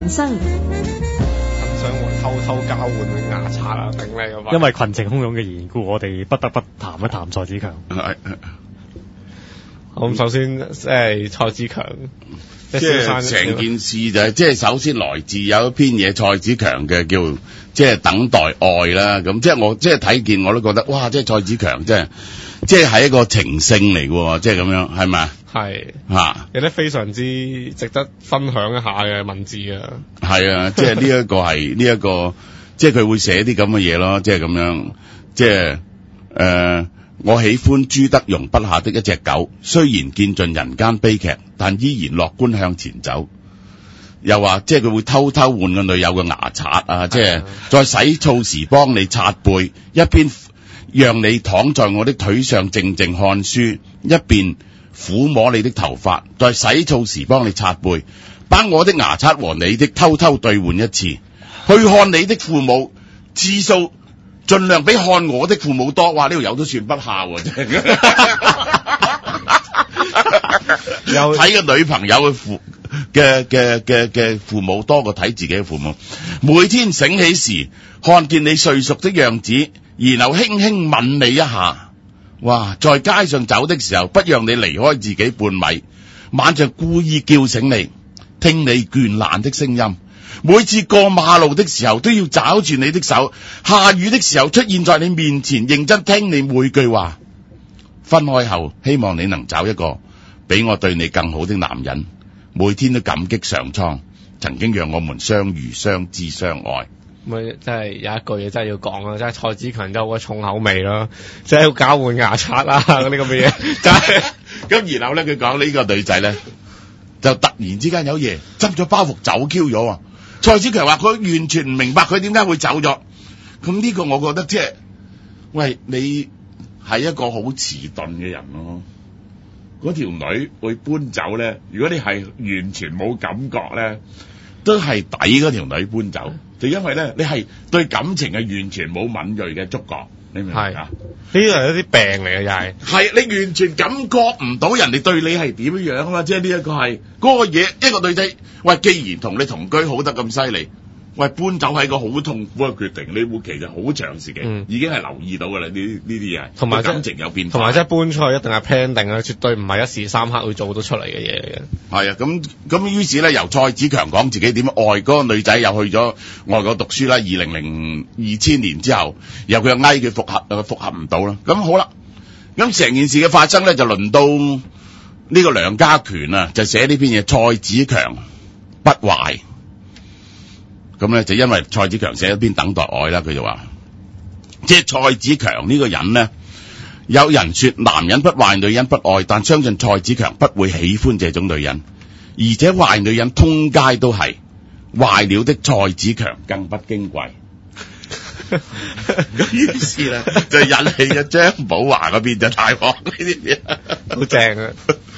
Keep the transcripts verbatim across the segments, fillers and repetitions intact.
生想偷偷交換啲牙刷啊，頂你個肺！ 因為群情洶湧嘅緣故，我哋不得不談一談蔡子強。 係。 咁首先即係蔡子強， 即係成件事就係即係首先來自有一篇嘢蔡子強嘅叫即係等待愛啦。咁即係我即係睇見我都覺得哇！即係蔡子強即係即係係一個情聖嚟嘅，即係咁樣係咪？ 係嚇， 有啲非常之值得分享一下嘅文字啊！ 係啊，即係呢一個係呢一個，即係佢會寫啲咁嘅嘢咯，即係咁樣，即係誒、呃，我喜歡朱德容筆下的一隻狗，雖然見盡人間悲劇，但依然樂觀向前走。又話即係佢會偷偷換個女友嘅牙刷啊，即係再洗澡時幫你擦背，一邊讓你躺在我的腿上靜靜看書，一邊撫摸你的頭髮，在洗澡時幫你擦背，把我的牙刷和你的偷偷兌換一次，去看你的父母次數盡量比看我的父母多。哇！呢條友都算不孝喎，真係。有睇個女朋友嘅父嘅嘅嘅嘅父母多過睇自己嘅父母。每天醒起時，看見你睡熟的樣子，然後輕輕吻你一下。哇！在街上走的時候，不讓你離開自己半米。晚上故意叫醒你，聽你倦懶的聲音。每次過馬路的時候，都要抓住你的手。下雨的時候，出現在你面前，認真聽你每句話。分開後，希望你能找一個比我對你更好的男人。每天都感激上蒼，曾經讓我們相遇、相知、相愛。 咪真係有一句嘢真係要講啦，真係蔡子強有個重口味咯，即係要交換牙刷啊嗰啲咁嘅嘢，真係咁然後咧，佢講呢個女仔咧，就突然之間有嘢執咗包袱走 Q 咗啊！蔡子強話佢完全唔明白佢點解會走咗。咁呢個我覺得即係，喂，你係一個好遲鈍嘅人咯。嗰條女會搬走咧，如果你係完全冇感覺咧，都係抵嗰條女搬走。就因為咧，你係對感情係完全冇敏銳嘅觸覺，你明唔明啊？呢個係一啲病嚟嘅，又係係你完全感覺唔到人哋對你係點樣啊！即係呢一個係嗰個嘢，一個女仔喂，既然同你同居好得咁犀利，喂，搬走係個好痛苦嘅決定，你會其實好長時間、嗯、已經係留意到㗎啦，呢呢啲嘢，同埋感情有變化， 同埋即係搬出去一定係 plan 定啊，絕對唔係一時三刻會做到出嚟嘅嘢嚟嘅。 係啊，咁咁於是咧，由蔡子強講自己點愛嗰、嗰個女仔，又去咗外國讀書啦。二零零二千年之後，由佢又嗌佢復合，又復合唔到啦。咁好啦，咁成件事嘅發生咧，就輪到呢個梁家權啊，就寫呢篇嘢，蔡子強不壞。咁咧就因為蔡子強寫一篇等待愛啦，佢就話，即係蔡子強呢個人呢，有人說男人不壞，女人不愛，但相信蔡子強不會喜歡這種女人，而且壞女人通街都係，壞了的蔡子強更不矜貴。咁於是咧就引起咗張寶華嗰邊就大鑊呢啲嘢， 好正啊！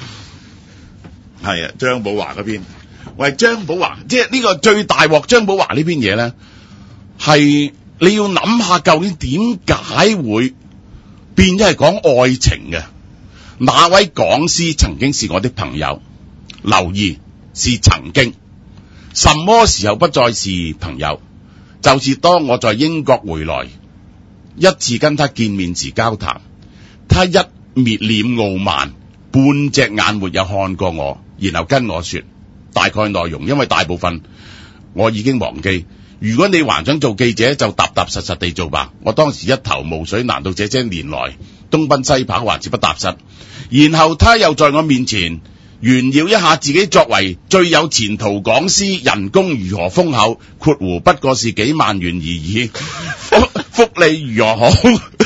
係啊，張寶華嗰邊。喂，張寶華，即係呢個最大鑊。張寶華呢邊嘢咧，係你要諗下究竟點解會變咗係講愛情嘅？哪位講師曾經是我的朋友？留意是曾經，什麼時候不再是朋友？就是當我在英國回來，一次跟他見面時交談，他一面臉傲慢，半隻眼沒有看過我，然後跟我說。大概內容，因為大部分我已經忘記。如果你還想做記者，就踏踏實實地做吧。我當時一頭霧水，難道這些年來東奔西跑還是不踏實？然後他又在我面前炫耀一下自己作為最有前途講師，人工如何豐厚，括弧不過是幾萬元而已，福福利如何好。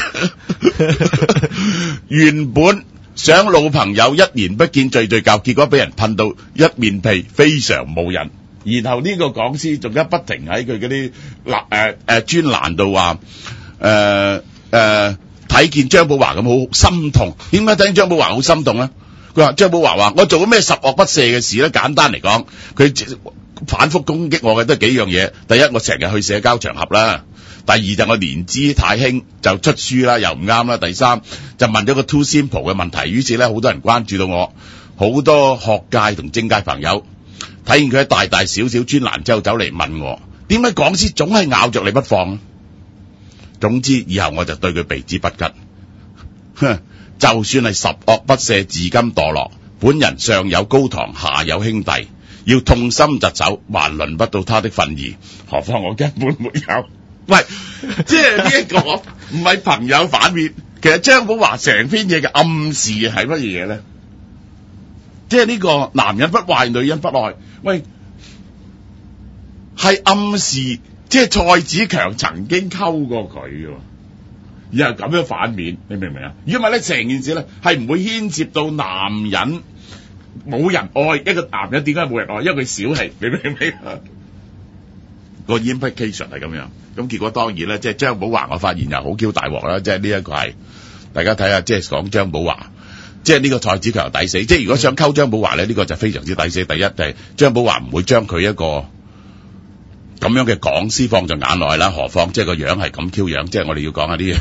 原本想老朋友一年不見聚聚舊，結果俾人噴到一面皮，非常冇癮。然後呢個講師仲一不停喺佢嗰啲嗱誒誒專欄度話誒誒睇見張寶華咁好心痛。點解睇見張寶華好心痛咧？佢話張寶華話我做咗咩十惡不赦嘅事咧？簡單嚟講，佢反覆攻擊我嘅都係幾樣嘢。第一，我成日去社交場合啦。第二就我年資太輕就出書啦，又唔啱啦。第三就問咗個 too simple 嘅問題，於是咧好多人關注到我，好多學界同政界朋友睇見佢喺大大小小專欄之後走嚟問我，點解講師總係咬着你不放？總之以後我就對佢避之不及。哼，就算係十惡不赦，自甘墮落，本人上有高堂，下有兄弟，要痛心疾首，還輪不到他的份兒，何況我根本沒有。喂，即係呢一個唔係朋友反面，其實張寶華成篇嘢嘅暗示係乜嘢咧？即係呢個男人不壞，女人不愛。喂，係暗示，即係蔡子強曾經溝過佢嘅，然後咁樣反面，你明唔明啊？如果唔係咧，成件事咧係唔會牽涉到男人冇人愛，一個男人點解冇人愛？因為佢小氣，你明唔明啊？個 implication 係咁樣，咁結果當然咧，即係張寶華，我發現又好 Q 大鑊啦，即係呢一個係大家睇下，即係講張寶華。即係呢個蔡子強抵死，即係如果想溝張寶華咧，呢、這個就非常之抵死。第一就係、是、張寶華唔會將佢一個咁樣嘅講師放在眼內啦，何況即係個樣係咁 Q 樣，即係我哋要講下啲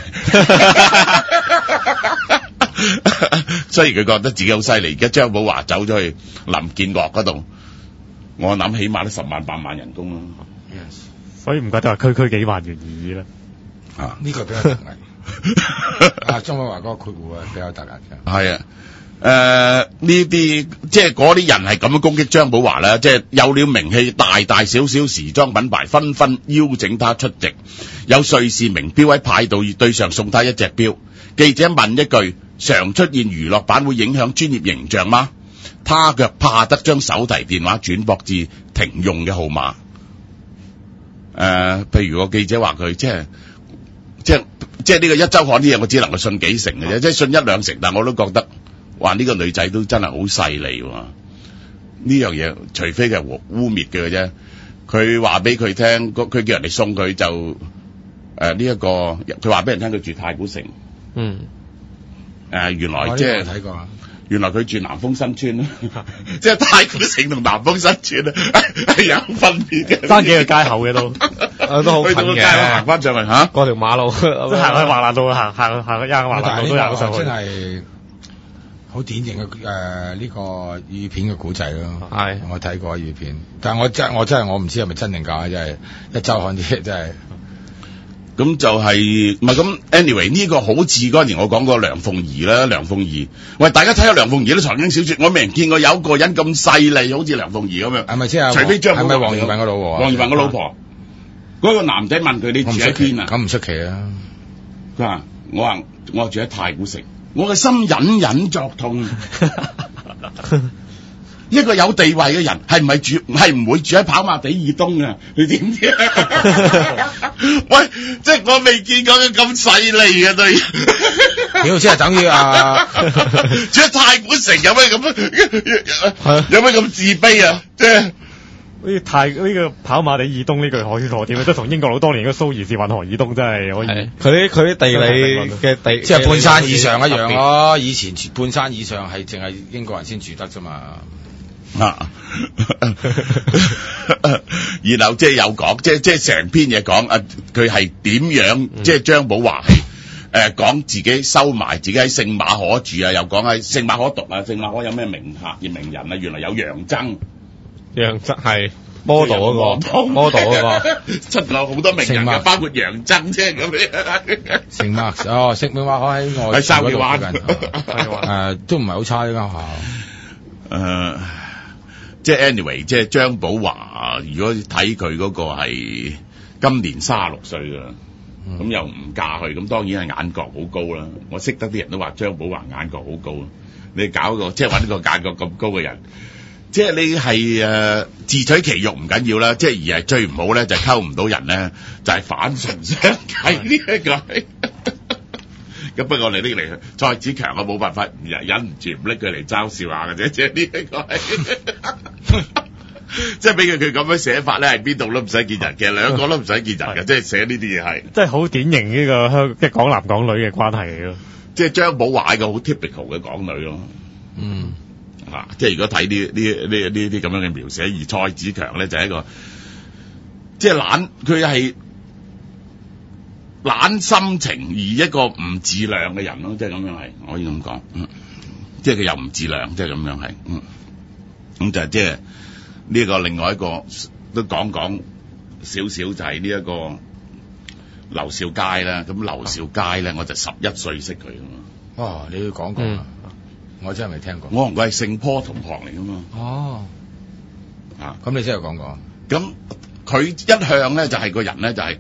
嘢。雖然佢覺得自己好犀利，而家張寶華走咗去林建岳嗰度，我諗起碼都十萬八萬人工啦。 Yes. 所以唔怪得話區區幾萬元而已啦。 啊，呢個比較特例。啊，張寶華嗰個括弧啊，比較特例嘅。 係啊，誒呢啲即係嗰啲人係咁樣攻擊張寶華啦，即係有了名氣，大大小小時裝品牌紛紛邀請他出席，有瑞士名錶喺派對對上送他一隻錶。記者問一句：常出現娛樂版會影響專業形象嗎？他卻怕得將手提電話轉駁至停用嘅號碼。誒、呃，譬如個記者話佢即係即係即係呢個一週刊啲嘢，我只能夠信幾成嘅啫，即係信一兩成，但我都覺得話呢個女仔都真係好勢利喎。呢樣嘢除非係污蔑嘅啫，佢話俾佢聽，佢叫人哋送佢就誒呢一個，佢話俾人聽佢住太古城。 嗯。 誒、呃，原來即係睇過啊。 原來佢住南豐新村啦，即係太古城同南豐新村咧係有分別嘅， 爭幾個街口嘅都， 啊都好近嘅， 行翻上去嚇， 過條馬路， 即係行去華南道，行行行去亞華南道都行上去。 真係好典型嘅誒呢個粵語片嘅古仔咯。 係， 我睇過粵語片，但係我真我真係我唔知係咪真定假，真係一週刊啲嘢真係。 咁就係唔係咁 anyway 呢個好似嗰年我講過梁鳳儀啦，梁鳳儀，喂大家睇下梁鳳儀啲財經小説，我未見過有個人咁勢利，好似梁鳳儀咁樣。 係咪即係？ 除非張寶華， 係咪黃耀文個老婆啊？ 黃耀文個老婆，嗰個男仔問佢：你住喺邊啊？ 咁唔出奇啊！ 佢話：我話我住喺太古城，我嘅心隱隱作痛。一個有地位嘅人係唔係住係唔會住喺跑馬地以東啊？你點知？喂，即係我未見過佢咁勢利嘅對。 屌，即係等於啊！ 住喺太古城有咩咁？有咩咁自卑啊？即係呢個太呢個跑馬地以東呢句可圈可點，即係同英國佬當年嘅蘇伊士運河以東真係可以。 佢啲佢啲地理嘅地， 即係半山以上一樣咯。以前半山以上係淨係英國人先住得啫嘛。 啊，然後即係有講，即係即係成篇嘢講啊，佢係點樣？嗯、即係張寶華係誒講自己收埋自己喺聖馬可住啊，又講喺聖馬可讀啊，聖馬可有咩名客而名人啊？原來有楊曾， 楊曾係 model 嗰個 model 嗰個出過好多名人嘅，包括楊曾啫咁樣。 聖馬哦，聖馬可喺外喺筲箕灣， 誒都唔係好差呢間學校。 誒。即係 anyway，即係張寶華，如果睇佢嗰個係今年三十六歲㗎啦，咁、嗯、又唔嫁去，咁當然係眼角好高啦。我識得啲人都話張寶華眼角好高啦。你搞個即係揾個眼角咁高嘅人，即係你係誒、呃、自取其辱唔緊要啦，即係而係最唔好咧就係溝唔到人咧，就係、是、反唇相譏呢一個。咁不過我哋拎嚟蔡子強，我冇辦法忍忍唔住唔拎佢嚟嘲笑下嘅啫，即係呢一個係，即係俾佢佢咁樣寫法咧，係邊度都唔使見人，其實兩個都唔使見人嘅，即係寫呢啲嘢係， 即係好典型呢個香即係港男港女嘅關係嚟咯。 即係張寶華係個好 typical 嘅港女咯。 嗯， 啊，即係如果睇呢呢呢呢啲咁樣嘅描寫，而蔡子強咧就係一個即係懶，佢係。懶心情而一個唔自量嘅人咯，即係咁樣係，可以咁講，嗯，即係佢又唔自量，即係咁樣係，嗯，咁就係即係呢個另外一個都講講少少就係呢一個劉少佳啦。咁劉少佳咧，我就十一歲識佢噶嘛。 哦，你要講講啊？我真係未聽過。 我同佢係聖坡同學嚟噶嘛。 哦， 啊， 咁你真係講講。 咁佢一向咧就係、是、個人咧就係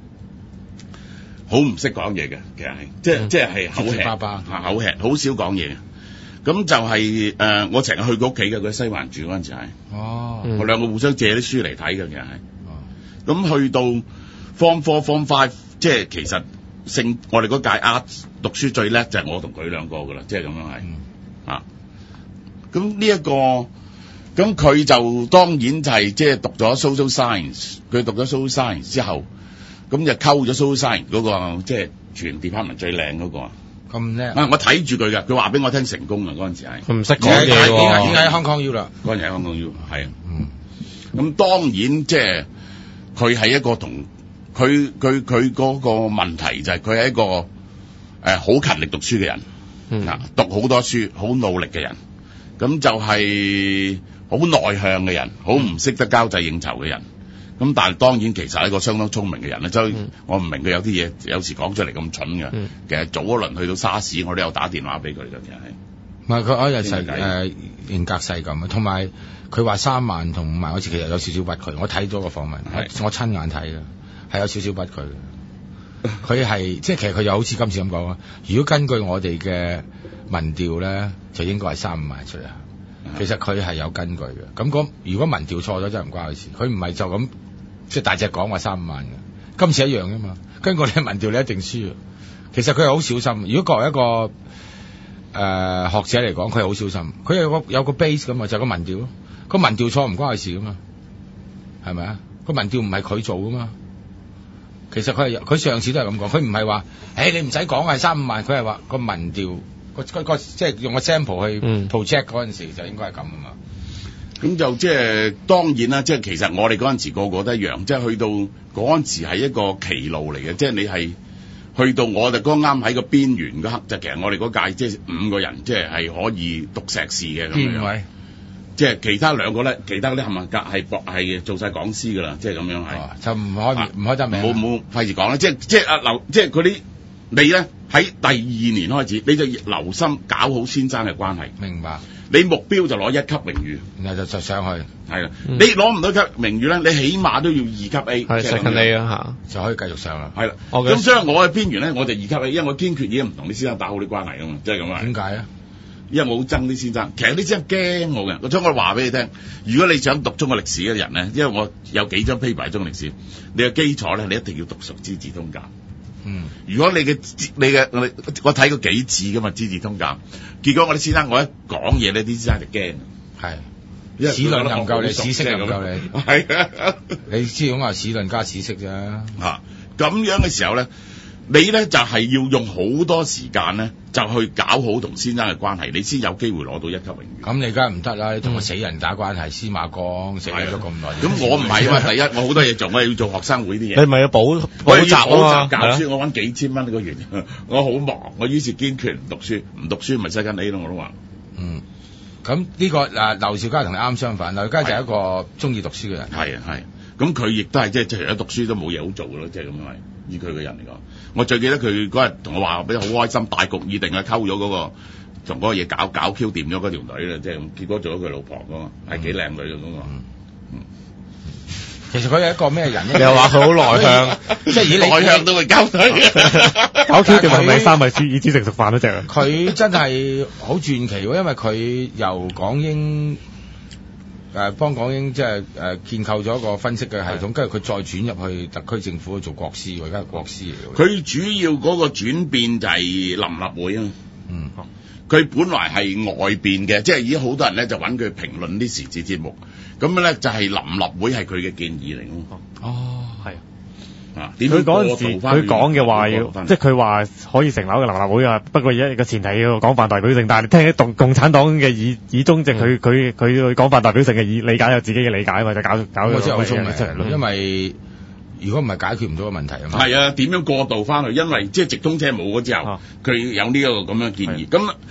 好唔識講嘢嘅，其實係即係、嗯、即係係口吃， 巴巴嚇口吃，好少講嘢。咁就係、是、誒、呃，我成日去佢屋企嘅，佢喺西環住嗰陣時係。 哦， 我兩個互相借啲書嚟睇嘅，其實係。 哦。 咁去到 Form Four、Form Five， 即係其實聖我哋嗰屆 Art 讀書最叻就係我同佢兩個噶啦，即係咁樣係。嗯。啊。咁呢一個，咁佢就當然就係即係讀咗 Social Science， 佢讀咗 Social Science 之後，咁就溝咗 Social Science 嗰、那個即係全 department 最靚嗰個。咁叻啊！我睇住佢嘅，佢話俾我聽成功啊！嗰陣時係佢唔識講嘢喎。 點解喺香港要啦？ 嗰陣時喺香港要係啊。嗯。咁當然即係佢係一個同佢佢佢嗰個問題就係佢係一個誒好、呃、勤力讀書嘅人。嗯。嗱，讀好多書，好努力嘅人。咁就係好內向嘅人，好唔識得交際應酬嘅人。咁但係當然其實係一個相當聰明嘅人咧，所以我唔明佢有啲嘢有時講出嚟咁蠢嘅。嗯、其實早一輪去到沙士，我都有打電話俾佢嘅，其實係。唔係佢嗰日係誒嚴格細咁啊，同埋佢話三萬同五萬嗰次其實有少少屈佢，我睇咗個訪問，我，我親眼睇嘅，係有少少屈佢嘅。佢係即係其實佢又好似今次咁講啊，如果根據我哋嘅民調咧，就應該係三五萬出嚟。其實佢係有根據嘅。咁講如果民調錯咗，真係唔關佢事。佢唔係就咁。即係大隻講話三五萬嘅，今次一樣啫嘛。根據你民調，你一定輸。其實佢係好小心。如果作為一個誒、呃、學者嚟講，佢係好小心。佢有個有個 base 咁嘛，就係、是、個民調咯。個民調錯唔關佢事噶嘛，係咪啊？個民調唔係佢做噶嘛。其實佢係佢上次都係咁講，佢唔係話誒你唔使講係三五萬，佢係話個民調個個個即係用個 sample 去 project 嗰陣時就應該係咁啊嘛。咁就即係當然啦，即係其實我哋嗰陣時個個都一樣，即係去到嗰陣時係一個歧路嚟嘅，即係你係去到我哋剛啱喺個邊緣嗰刻，就其實我哋嗰屆即係五個人，即係係可以讀碩士嘅咁樣。邊位？即係其他兩個咧，其他嗰啲冚唪唥係博係做晒講師㗎啦，即係咁樣係、哦。就唔開唔開得名。冇冇費事講啦，即係即係阿劉，即係嗰啲你咧喺第二年開始，你就留心搞好先生嘅關係。明白。你目標就攞一級名譽，然後就就上去，係啦、嗯。你攞唔到一級名譽咧，你起碼都要二級 A，係 second A 啊嚇，就可以繼續上啦。係啦，咁所以我喺邊緣咧，我就二級 A，因為我堅決已經唔同啲先生打好啲關係啊嘛，即係咁啊。點解啊？因為我好憎啲先生，其實啲先生驚我嘅。我將我話俾你聽，如果你想讀中國歷史嘅人咧，因為我有幾張 paper 係中國歷史，你嘅基礎咧，你一定要讀熟《資治通鑑》。嗯，如果你嘅你嘅我我睇過幾次噶嘛《資治通鑑》，結果我啲先生我一講嘢呢，啲先生就驚，係史論又唔夠你，史識又唔夠你，係啊，你知咁話史論加史識啫，嚇咁樣嘅時候咧，你咧就係、是、要用好多時間咧，就去搞好同先生嘅關係，你先有機會攞到一級榮譽。咁你梗係唔得啦，你同個死人打關係，司馬光死咗咁耐。咁我唔係啊嘛，第一我好多嘢做，我要做學生會啲嘢。你咪要補補習啊嘛，教書我揾幾千蚊一個月，我好忙，我於是堅決唔讀書，唔讀書咪西緊你咯，我都話。嗯，咁呢、這個嗱劉少佳同你啱相反，劉少佳就係一個中意讀書嘅人。係啊係，咁佢亦都係即係除咗讀書都冇嘢好做嘅咯，即係咁樣係。以佢嘅人嚟講，我最記得佢嗰日同我話俾好開心，大局已定啊，溝咗嗰個同嗰個嘢搞搞 Q 掂咗嗰條女啦，即係結果做咗佢老婆噶嘛，係幾靚女嘅嗰個。嗯嗯、其實佢係一個咩人咧？你又話佢好內向，即係以內向都會交女。搞 Q 掂係咪三米以之成食飯嗰隻啊？佢真係好傳奇喎，因為佢由港英。誒幫港英即係誒建構咗一個分析嘅系統，跟住佢再轉入去特區政府做國師，而家係國師嚟嘅。佢主要嗰個轉變就係臨立會啊。嗯，佢本來係外邊嘅，即係已經好多人咧就揾佢評論啲時事節目，咁咧就係臨立會係佢嘅建議嚟咯。哦，係。佢嗰陣時佢講嘅話要，即係佢話可以成立一個臨立會啊。不過而家個前提要廣泛代表性，但係你聽起共共產黨嘅以以中正佢佢佢廣泛代表性嘅以理解有自己嘅理解啊嘛，就搞搞個咁嘅嘢出嚟咯。因為如果唔係解決唔到個問題啊嘛。係啊，點樣過渡翻去？因為即係直通車冇咗之後，佢、啊、有呢一個咁樣建議。咁、啊、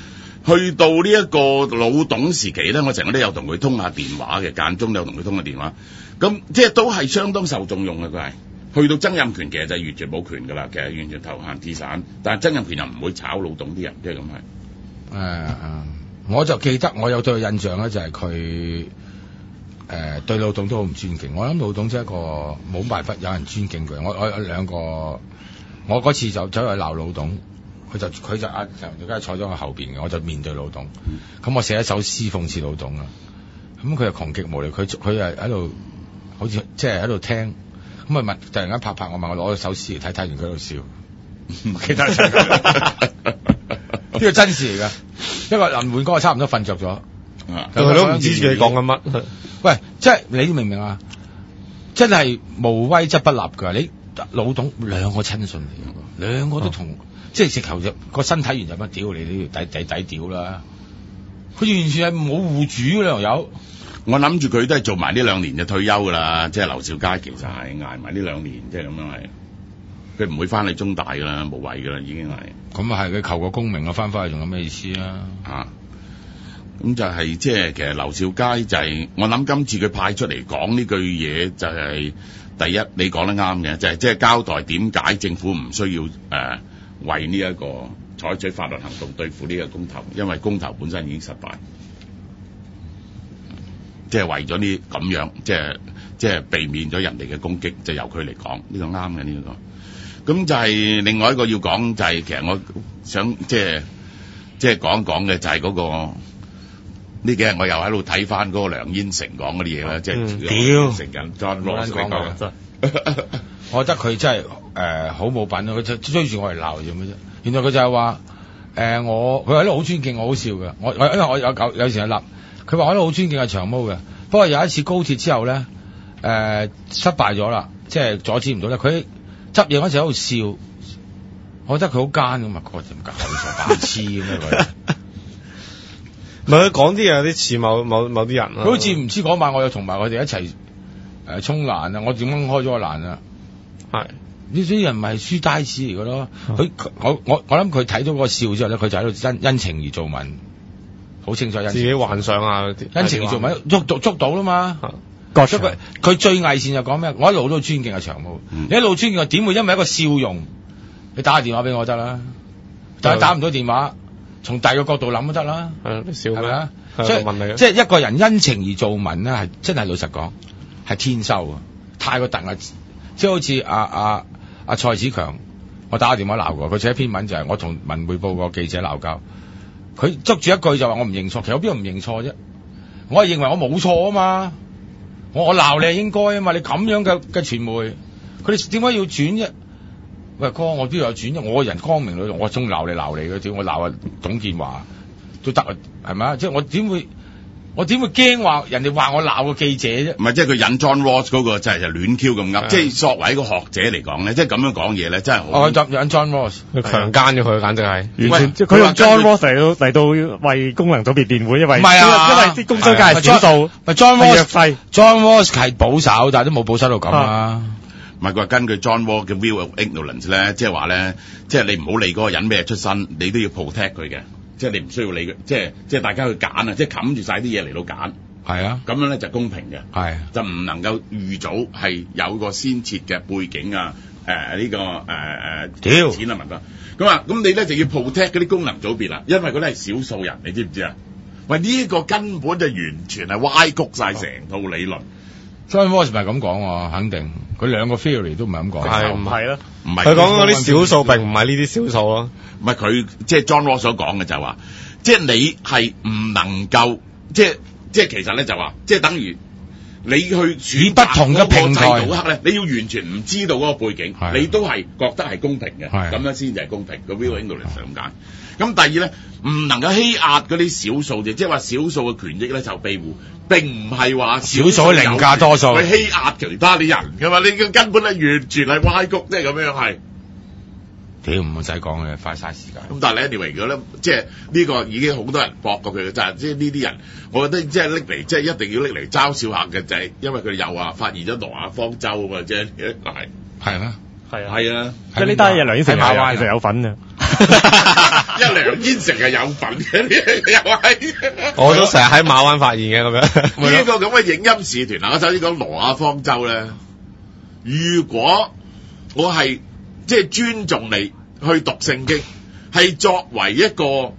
去到呢一個老董時期咧，我成日都有同佢通下電話嘅，間中都有同佢通下電話。咁即係都係相當受重用嘅佢係。去到曾蔭權其實就完全冇權㗎啦，其實完全投閒置散。但係曾蔭權又唔會炒老董啲人，即係咁係。 誒、uh, 我就記得我有對佢印象咧，就係佢誒對老董都好唔尊敬。我諗老董真係一個冇辦法有人尊敬佢。我我有兩個，我嗰次就走去鬧老董，佢就佢就啊就梗係坐咗我後邊嘅，我就面對老董。咁、嗯、我寫一首詩諷刺老董啊。咁佢又窮極無力，佢佢又喺度好似即係喺度聽。咁啊問，突然間拍拍我，問我攞咗首詩嚟睇，睇完佢喺度笑。其他呢個真事嚟㗎，因為林煥哥差唔多瞓着咗， 佢都唔知自己講緊乜。 喂，即係你明唔明啊？真係無威則不立㗎。你老董兩個親信嚟㗎，兩個都同、嗯、即係直頭就個身體原就乜屌你呢條抵抵抵屌啦！佢完全係冇戶主㗎兩條友。 我諗住佢都係做埋呢兩年就退休㗎啦，即係劉兆佳其實係捱埋呢兩年，即係咁樣係。佢唔會翻去中大㗎啦，無謂㗎啦，已經係。咁啊係，佢求個功名啊，翻返去仲有咩意思啊？啊，咁就係、是、即係其實劉兆佳就係、是、我諗今次佢派出嚟講呢句嘢就係、是、第一，你講得啱嘅，就係即係交代點解政府唔需要誒、呃、為呢一個採取法律行動對付呢個公投，因為公投本身已經失敗，即係為咗呢咁樣，即係即係避免咗人哋嘅攻擊，就由佢嚟講呢個啱嘅呢個。咁就係另外一個要講就係、是、其實我想即係即係講一講嘅就係嗰、那個呢幾日我又喺度睇翻嗰個梁燕成講嗰啲嘢啦，即係屌成緊 John Ross 講嘅， 我覺得佢真係誒好冇品咯，佢追住我嚟鬧做咩啫？原來佢就係話誒我佢喺度好尊敬我，好笑嘅。我我因為我有有有時喺立，佢話我喺度好尊敬阿長毛嘅。不過有一次高鐵之後咧誒、呃、失敗咗啦，即係阻止唔到咧，佢。執嘢嗰陣喺度笑，我覺得佢好奸咁啊！個點解口傻白痴咁樣佢？ 唔係佢講啲嘢有啲似某某某啲人啊！ 佢好似唔知嗰晚我又同埋我哋一齊誒沖涼啊！我點樣開咗個欄啊？係呢啲人唔係書呆子嚟嘅咯。佢、嗯、我我我諗佢睇到個笑之後咧，佢就喺度因因情而造文，好清楚因情自己幻想啊！因情而造文捉捉捉到啦嘛。嗯佢佢最偽善就講咩？我一路都尊敬阿長毛，嗯、你一路尊敬我，點會因為一個笑容，你打個電話俾我得啦？但係打唔到電話，從第二個角度諗都得啦。係你笑係咪啊？所以問你即係一個人因情而造文咧，係真係老實講係天收啊！太過突啊！即係好似阿阿阿蔡子強，我打個電話鬧過，佢寫一篇文就係我同文匯報個記者鬧交，佢捉住一句就話我唔認錯，其實我邊度唔認錯啫？我係認為我冇錯啊嘛。我我鬧你係應該啊嘛，你咁樣嘅嘅傳媒，佢哋點解要轉啫？喂哥，我邊度有轉啫？我個人光明磊落，我中鬧你鬧你嘅，點我鬧啊董建華都得啊，係咪啊？即係我點會我點會驚話人哋話我鬧個記者啫？唔係，即係佢引 John Ross 嗰個真係就亂 Q 咁噏，即係作為一個學者嚟講咧，即係咁樣講嘢咧，真係好。我引 John Ross，佢強姦咗佢，簡直係完全。 佢用 John Ross 嚟到嚟到為功能組別辯護，因為唔係啊，因為啲工商界係少數。 咪 John Ross，John Ross 係保守，但係都冇保守到咁啊。 唔係佢話根據 John Ross 嘅 view of ignorance 咧，即係話咧，即係你唔好理嗰個人咩出身，你都要 protect 佢嘅。即係你唔需要理佢，即係即係大家去揀啊，即係冚住晒啲嘢嚟到揀，係啊，咁樣咧就公平嘅，係就唔能夠預早係有個先設嘅背景啊，誒、呃、呢、這個誒誒、呃、錢啊問題，咁啊咁你咧就要 protect 嗰啲功能組別啦，因為嗰啲係少數人，你知唔知啊？喂，呢、這個根本就完全係歪曲晒成套理論。 John Ross 唔係咁講喎，肯定佢兩個 theory 都唔係咁講， 係唔係咯？唔係佢講嗰啲少數並唔係呢啲少數咯。 唔係佢即係 John Ross 所講嘅就係話，即係你係唔能夠，即係即係其實咧就話，即係等於你去選不同嘅平台嗰刻咧，你要完全唔知道嗰個背景，你都係覺得係公平嘅，咁樣先至係公平。個 view of ignorance係咁解。咁第二咧，唔能夠欺壓嗰啲少數嘅，即係話少數嘅權益咧就庇護，並唔係話少數凌駕多數，去欺壓其他啲人噶嘛？你根本係完全係歪曲，即係咁樣係。 屌唔使講嘅，快嘥時間。 咁但係 anyway 如果咧，即係呢個已經好多人駁過佢嘅，就係即係呢啲人，我覺得即係拎嚟，即係一定要拎嚟嘲笑下嘅，就係因為佢哋又話發現咗挪亞方舟啊嘛，即係係係咩？係啊， 係啊，即係呢單嘢梁燕成其實有份嘅。 一梁燕城係有份嘅，又係我都成日喺馬灣發現嘅咁樣。 呢個咁嘅影音使團嗱，我首先講挪亞方舟咧，如果我係即係尊重你去讀聖經，係作為一個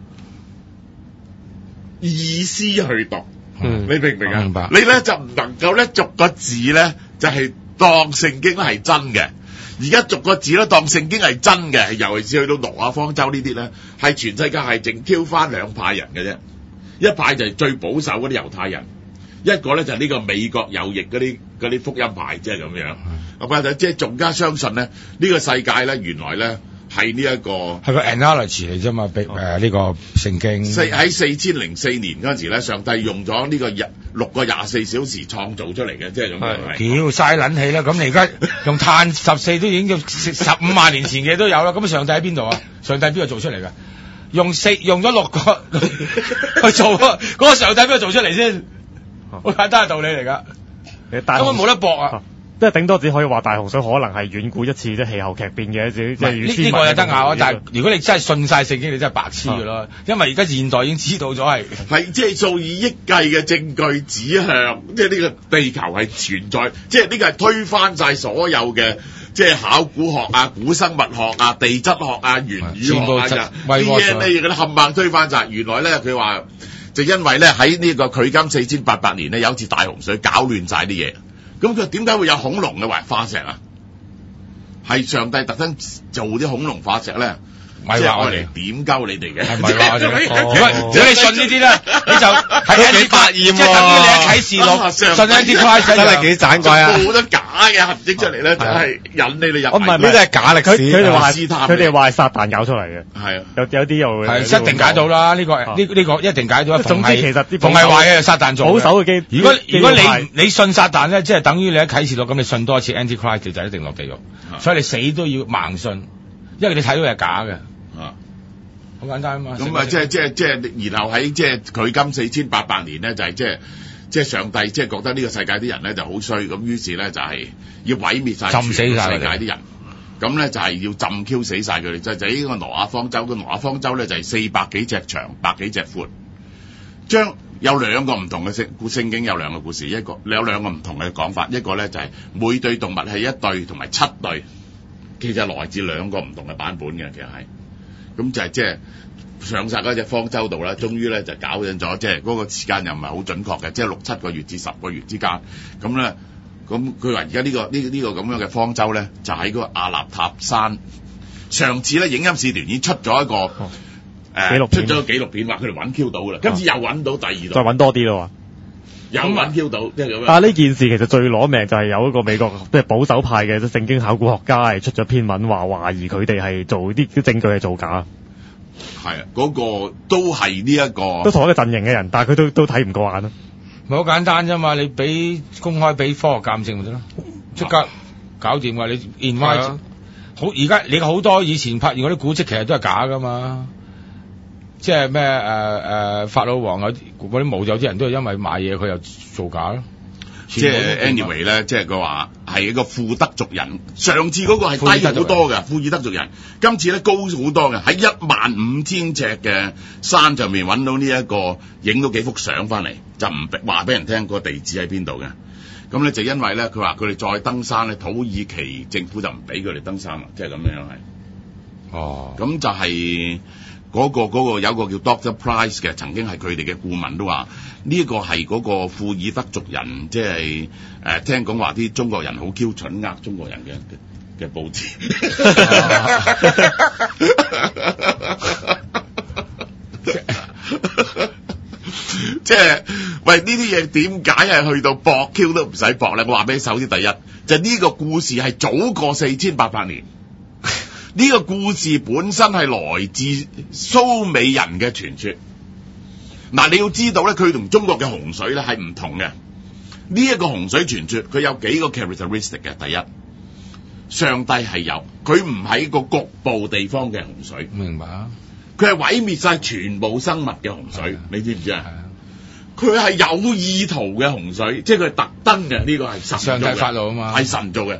意思去讀， 嗯， 你明唔明啊？ 明白。 你咧就唔能夠咧逐個字咧就係、是、當聖經係真嘅。而家逐個字都當聖經係真嘅，尤其是去到挪亞方舟呢啲咧，係全世界係淨挑翻兩派人嘅啫。一派就係最保守嗰啲猶太人，一個咧就係呢個美國右翼嗰啲嗰啲福音派，即係咁樣。咁啊、嗯，即係仲加相信咧，呢、呢個世界咧原來咧係呢一個係個 analogy 嚟啫嘛，俾誒呢個聖經。 四喺四千零四年嗰陣時咧，上帝用咗呢個日六個廿四小時創造出嚟嘅，即係咁樣。 屌嘥撚氣啦！咁你而家用碳十四都已經用十五萬年前嘅都有啦。咁上帝喺邊度啊？上帝邊度做出嚟㗎？用四用咗六個去做嗰、嗰個上帝邊度做出嚟先？好簡單嘅道理嚟㗎，根本冇得駁啊！ 即係頂多只可以話大洪水可能係遠古一次即係氣候劇變嘅，即係呢呢個有得拗啊！但係如果你真係信晒聖經，你真係白痴㗎咯。啊、因為而家現代已經知道咗係係即係數以億計嘅證據指向，即係呢個地球係存在，即係呢個係推翻晒所有嘅即係考古學啊、古生物學啊、地質學啊、原語學啊、D N A 嗰啲冚唪唥推翻晒。原來咧佢話就因為咧喺呢個距今四千八百年咧有一次大洪水搞亂晒啲嘢。咁佢點解會有恐龍嘅為化石啊？係上帝特登做啲恐龍化石咧， 唔係話我哋點鳩你哋嘅？ 係咪話我哋？如果如果你信呢啲咧，你就係幾百驗，即係等於你喺啟示錄信一啲 Christ 真係幾盞怪啊！ 好多假嘅痕跡出嚟咧，就係引你哋入。 唔係呢啲係假歷史。 佢哋話佢哋話係撒旦搞出嚟嘅。 係啊， 有有啲又係一定解到啦。呢個呢呢個一定解到。 總之其實啲逢係壞嘅撒旦做。 保守嘅基。 如果如果你你信撒旦咧，即係等於你喺啟示錄咁，你信多一次 Antichrist 就一定落地獄。所以你死都要盲信，因為你睇到係假嘅。 啊， 好簡單啊嘛。 咁啊，即係即係即係，然後喺即係距今四千八百年咧，就係即係即係上帝即係覺得呢個世界啲人咧就好衰，咁於是咧就係要毀滅晒浸死晒世界啲人。咁咧就係要浸 Q 死晒佢哋，就就呢個挪亞方舟。個挪亞方舟咧就係四百幾隻長，百幾隻闊，將有兩個唔同嘅聖聖經有兩個故事，一個有兩個唔同嘅講法，一個咧就係每對動物係一對同埋七對，其實來自兩個唔同嘅版本嘅，其實係咁就係即係上晒嗰隻方舟度啦，終於咧就搞緊咗，即係嗰個時間又唔係好準確嘅，即係六七個月至十個月之間，咁咧咁佢話而家呢個呢呢個咁樣嘅方舟咧就喺嗰個阿納塔山，上次咧影音使團已經出咗一個。哦誒，紀錄出咗個紀錄片，話佢哋揾 Q 到噶啦，今次又揾到第二度， 再揾多啲咯， 又揾 Q 到，即係咁樣。 但係呢件事其實最攞命就係有一個美國即係保守派嘅聖經考古學家係出咗篇文話懷疑佢哋係做啲啲證據係造假。 係啊，嗰、那個都係呢一個， 都同一個陣營嘅人，但係佢都都睇唔過眼咯。 咪好簡單啫嘛，你俾公開俾科學鑑證咪得咯，即刻搞掂噶。你 invite 好而家你好多以前拍完嗰啲古蹟，其實都係假噶嘛。即係咩誒誒法老王有啲嗰啲墓，有啲人都係因為買嘢佢又造假咯。 即係 anyway 咧，即係佢話係一個庫德族人。上次嗰個係低好多嘅庫爾德族人，今次咧高好多嘅，喺一萬五千尺嘅山上面揾到呢、這、一個，影到幾幅相翻嚟，就唔話俾人聽個地址喺邊度嘅。咁咧就因為咧，佢話佢哋再登山咧，土耳其政府就唔俾佢哋登山啦，即係咁樣係。哦，咁就係、是。嗰、那個嗰、那個有個叫 Doctor Price 嘅，曾經係佢哋嘅顧問都話呢個係嗰個庫爾德族人，即係誒聽講話啲中國人好 Q 蠢呃中國人嘅嘅報紙，即係喂呢啲嘢點解係去到搏 Q 都唔使搏咧？我話俾你，首先第一就呢、是、個故事係早過四千八百年。呢個故事本身係來自蘇美人嘅傳說。嗱，你要知道咧，佢同中國嘅洪水咧係唔同嘅。呢、這、一個洪水傳說，佢有幾個 characteristic 嘅。第一，上帝係有，佢唔係個局部地方嘅洪水。 明白啊？ 佢係毀滅晒全部生物嘅洪水，啊、你知唔知啊？佢係有意圖嘅洪水，即係佢係特登嘅。呢、這個係神做嘅。 上帝發怒啊嘛， 係神做嘅。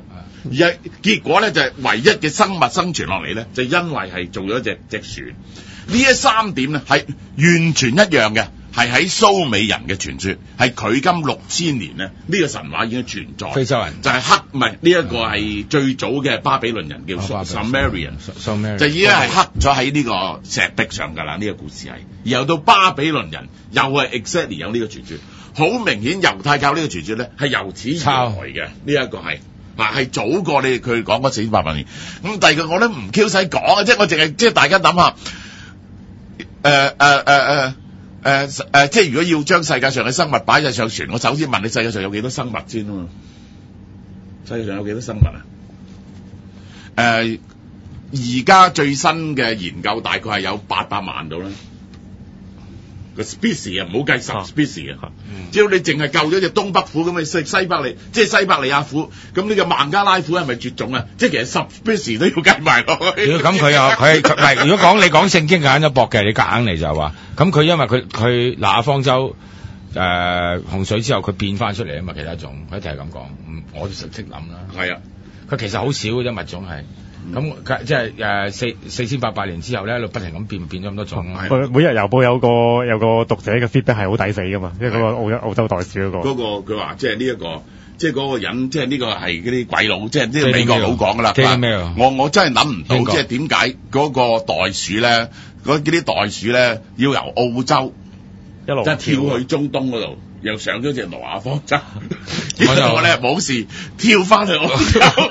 而係結果咧就係、是、唯一嘅生物生存落嚟咧，就因為係做咗隻隻船。呢一三點咧係完全一樣嘅，係喺蘇美人嘅傳說，係距今六千年咧，呢、這個神話已經存在。 非洲人就係刻，唔係呢一個係最早嘅巴比倫人叫 Sumerian，就已經係刻咗喺呢個石壁上㗎啦。呢、這個故事係，然後到巴比倫人又係 exactly 有呢個傳說，好明顯猶太教呢個傳說咧係由此而來嘅。呢一個係。嗱，係早過你哋佢講嗰四千八百年。咁第二個我都唔 Q 使講啊，即係我淨係即係大家諗下，誒誒誒誒誒誒，即係如果要將世界上嘅生物擺晒上船，我首先問你世界上有幾多生物先啊嘛？世界上有幾多生物啊？誒、呃，而家最新嘅研究大概係有八百萬度啦。個 species 啊，唔好計十 species 啊，只要你淨係救咗隻東北虎咁嘅西西伯利，即係西伯利亞虎，咁呢個孟加拉虎係咪絕種啊？即係其實十 species 都要計埋落去。 咁佢又佢唔係，如果講你講聖經揀咗搏嘅，你夾硬嚟就係話，咁佢因為佢佢拿方舟誒、呃、洪水之後，佢變翻出嚟啊嘛，其他種，佢一定係咁講。嗯，我都識識諗啦。 係啊， 佢其實好少嘅啫物種係。咁、嗯、即係誒四四千八百年之後咧，不停咁變變咗咁多種。 每日郵報有個有個讀者嘅 feedback 係好抵死噶嘛，即係嗰個澳澳洲袋鼠嗰、那個。嗰、那個佢話即係呢一個，即係嗰個人，即係呢個係嗰啲鬼佬，即係呢個美國佬講噶啦。我我真係諗唔到，即係點解嗰個袋鼠咧，嗰啲袋鼠咧要由澳洲一路即係跳去中東嗰度。又上咗隻挪亞方舟，然後我咧冇事跳翻去澳洲，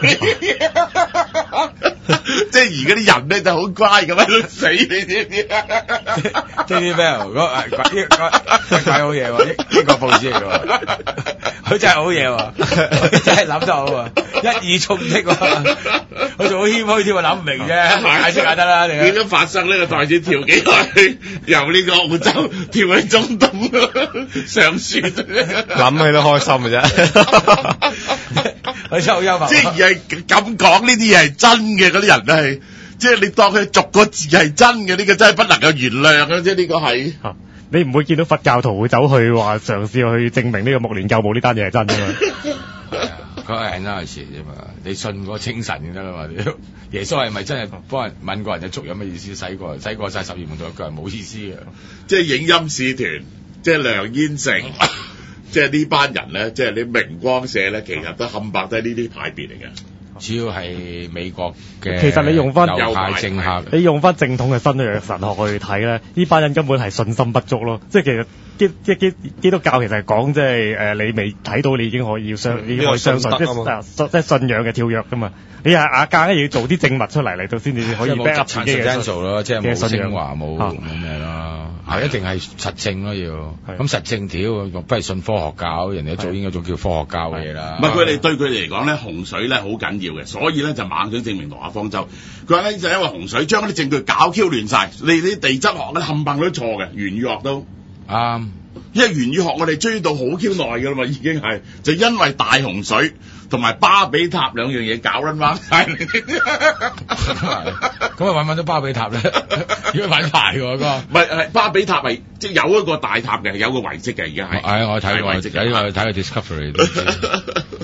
即係而家啲人咧就好乖咁喺度死，你知唔知啊？ 即係啲咩？嗰嗰嗰鬼好嘢喎！英國報紙嚟喎，佢真係好嘢喎，佢真係諗得好啊！一語中的喎，佢仲好謙虛添喎，諗唔明啫，解釋下得啦。 點樣發生呢個袋鼠跳幾耐？由呢個澳洲跳去中東上船。諗起都開心嘅啫， 佢真係好幽默。 即係而係咁講呢啲嘢係真嘅，嗰啲人都係，即係你當佢逐個字係真嘅，呢、這個真係不能夠原諒嘅，即係呢個係。 你唔會見到佛教徒會走去話嘗試去證明呢個目連救母呢單嘢係真嘅嘛？ 嗰個係嗰事啫嘛，你信個清神就得啦嘛。耶穌係咪真係幫人問過人嘅粥有咩意思？洗過洗過晒十二門徒腳係冇意思嘅。 即係影音使團。即係梁燕城，即係呢班人咧，即係你明光社咧，其實都冚唪都係呢啲派別嚟嘅。 主要係美國嘅， 其實你用翻右派政客， 你用翻正統嘅新約神學去睇咧，呢班人根本係信心不足咯。即係其實基即係基基督教其實係講即係誒，你未睇到你已經可以要相，已經可以相信，即係即係信仰嘅跳躍噶嘛。你係阿家要做啲證物出嚟嚟到先至可以 back up 自己嘅做咯，即係冇昇華冇冇咩咯，係一定係實證咯要。咁實證條不如信科學教，人哋做應該仲叫科學教嘅嘢啦。 唔係佢哋對佢哋嚟講咧，洪水咧好緊要嘅，所以咧就猛想證明挪亞方舟。佢話咧就因為洪水將啲證據搞 Q 亂晒，你啲地質學咧冚唪唥都錯嘅，玄宇學都啱。Um, 因為玄宇學我哋追到好 Q 耐㗎啦嘛，已經係就因為大洪水同埋巴比塔兩樣嘢搞撚彎晒。 咁啊揾揾到巴比塔咧，如果揾牌喎哥， 唔係係巴比塔係即係有一個大塔嘅，有個遺跡嘅而家係。 係我睇過遺跡，睇過睇過 Discovery。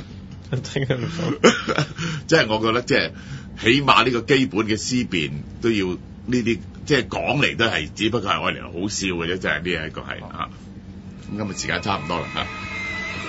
即係我覺得即係起碼呢個基本嘅思辨都要呢啲，即係講嚟都係只不過係愛嚟好笑嘅啫，即係呢一個係嚇。咁今日時間差唔多啦嚇。